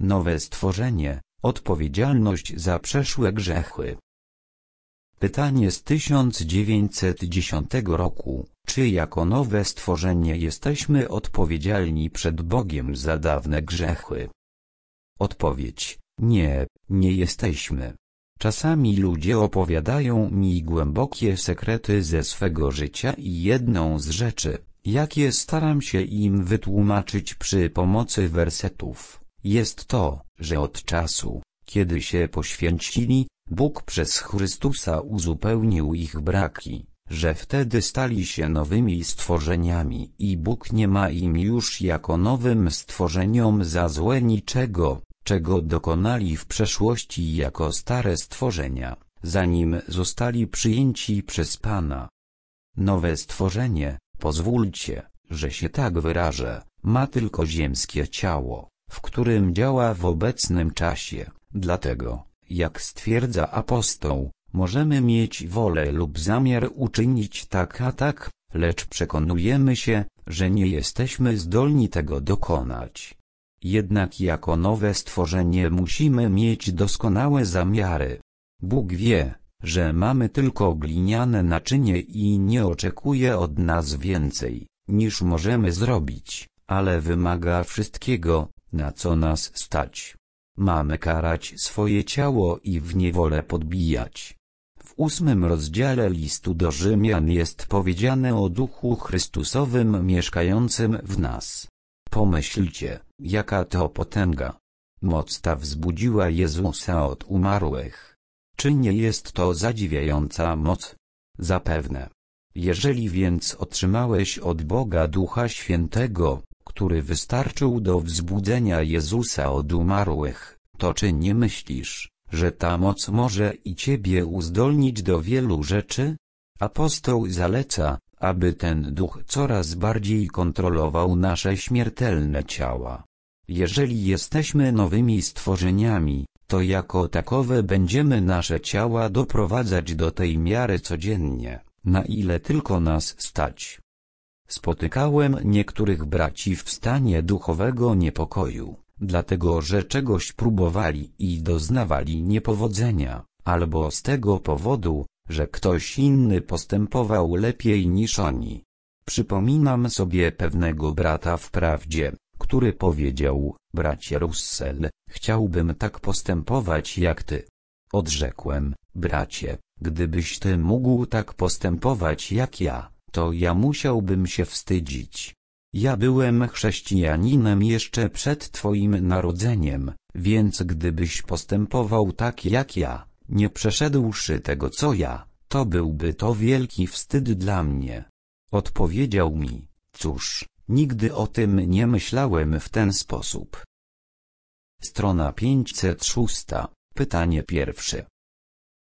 Nowe stworzenie, odpowiedzialność za przeszłe grzechy. Pytanie z 1910 roku. Czy jako nowe stworzenie jesteśmy odpowiedzialni przed Bogiem za dawne grzechy? Odpowiedź: nie, nie jesteśmy. Czasami ludzie opowiadają mi głębokie sekrety ze swego życia i jedną z rzeczy, jakie staram się im wytłumaczyć przy pomocy wersetów, jest to, że od czasu, kiedy się poświęcili, Bóg przez Chrystusa uzupełnił ich braki, że wtedy stali się nowymi stworzeniami i Bóg nie ma im już jako nowym stworzeniom za złe niczego, czego dokonali w przeszłości jako stare stworzenia, zanim zostali przyjęci przez Pana. Nowe stworzenie, pozwólcie, że się tak wyrażę, ma tylko ziemskie ciało, w którym działa w obecnym czasie, dlatego, jak stwierdza apostoł, możemy mieć wolę lub zamiar uczynić tak a tak, lecz przekonujemy się, że nie jesteśmy zdolni tego dokonać. Jednak jako nowe stworzenie musimy mieć doskonałe zamiary. Bóg wie, że mamy tylko gliniane naczynie i nie oczekuje od nas więcej, niż możemy zrobić, ale wymaga wszystkiego, na co nas stać. Mamy karać swoje ciało i w niewolę podbijać. W 8 rozdziale listu do Rzymian jest powiedziane o Duchu Chrystusowym mieszkającym w nas. Pomyślcie, jaka to potęga. Moc ta wzbudziła Jezusa od umarłych. Czy nie jest to zadziwiająca moc? Zapewne. Jeżeli więc otrzymałeś od Boga Ducha Świętego, który wystarczył do wzbudzenia Jezusa od umarłych, to czy nie myślisz, że ta moc może i ciebie uzdolnić do wielu rzeczy? Apostoł zaleca, aby ten Duch coraz bardziej kontrolował nasze śmiertelne ciała. Jeżeli jesteśmy nowymi stworzeniami, to jako takowe będziemy nasze ciała doprowadzać do tej miary codziennie, na ile tylko nas stać. Spotykałem niektórych braci w stanie duchowego niepokoju, dlatego że czegoś próbowali i doznawali niepowodzenia, albo z tego powodu, że ktoś inny postępował lepiej niż oni. Przypominam sobie pewnego brata wprawdzie, który powiedział: bracie Russell, chciałbym tak postępować jak ty. Odrzekłem: bracie, gdybyś ty mógł tak postępować jak ja, to ja musiałbym się wstydzić. Ja byłem chrześcijaninem jeszcze przed twoim narodzeniem, więc gdybyś postępował tak jak ja, nie przeszedłszy tego co ja, to byłby to wielki wstyd dla mnie. Odpowiedział mi: cóż, nigdy o tym nie myślałem w ten sposób. Strona 506, pytanie pierwsze.